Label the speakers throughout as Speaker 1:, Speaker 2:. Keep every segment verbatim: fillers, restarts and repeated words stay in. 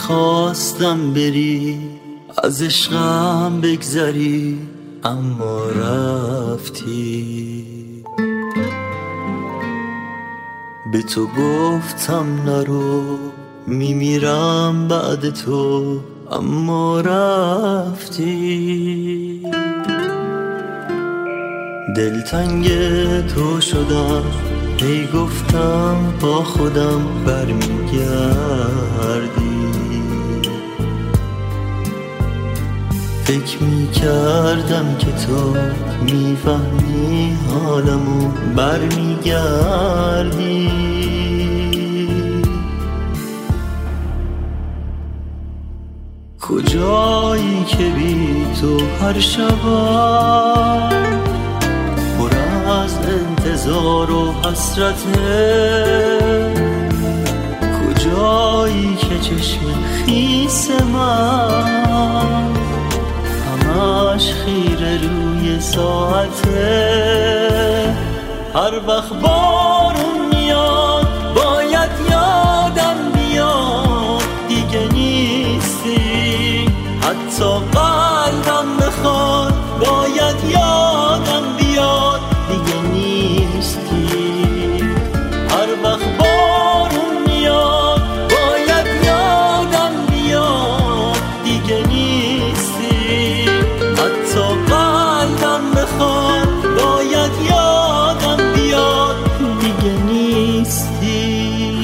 Speaker 1: میخواستم بری از عشقم بگذری اما رفتی. به تو گفتم نرو میمیرم بعد تو اما رفتی. دلتنگ تو شدم هی گفتم با خودم برمیگردی. فکر میکردم که تو میفهمی حالمو برمیگردی. کجایی که بی تو هر شبم پر از انتظار و حسرته. کجایی که چشم خیس من همش خیره روی ساعته. هر وقت بارون میاد باید یادم بیاد دیگه نیستی. حتی قلبم بخواد باید یادم بیاد دیگه نیستی. هر وقت بارون میاد باید یادم بیاد دیگه نیستی. حتی قلبم بخواد باید یادم بیاد دیگه نیستی.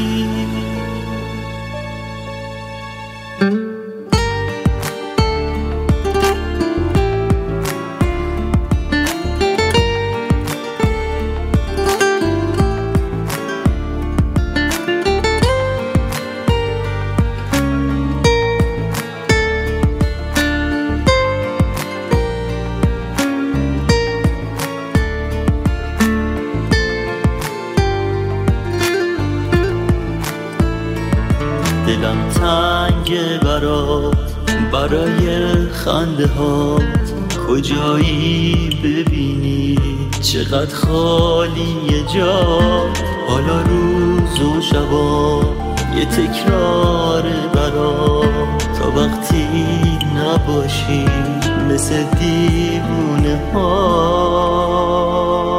Speaker 1: دلم تنگه برات برای خنده هات. کجایی ببینی چقدر خالیه جات. حالا روز و شبا یه تکراره برات تا وقتی نباشی مثل دیوونه ها.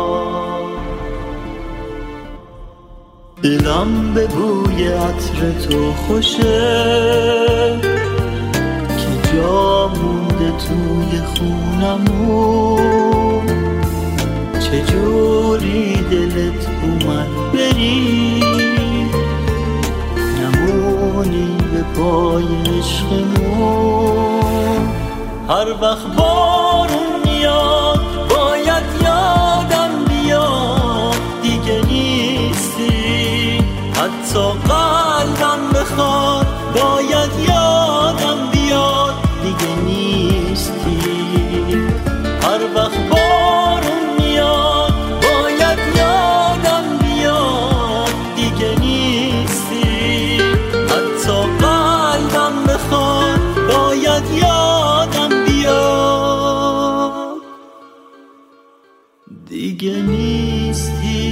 Speaker 1: دلم به بوی عطر تو خوشه که جا مونده توی خونمون. چجوری دلت اومد بری نمونی به پای عشقمون. هر وقت بارون میاد باید یادم بیاد دیگه نیستی. حتی قلبم بخواد باید یادم بیاد دیگه نیستی. هر وقت بارون میاد باید یادم بیاد دیگه نیستی. حتی قلبم بخواد باید یادم بیاد دیگه نیستی.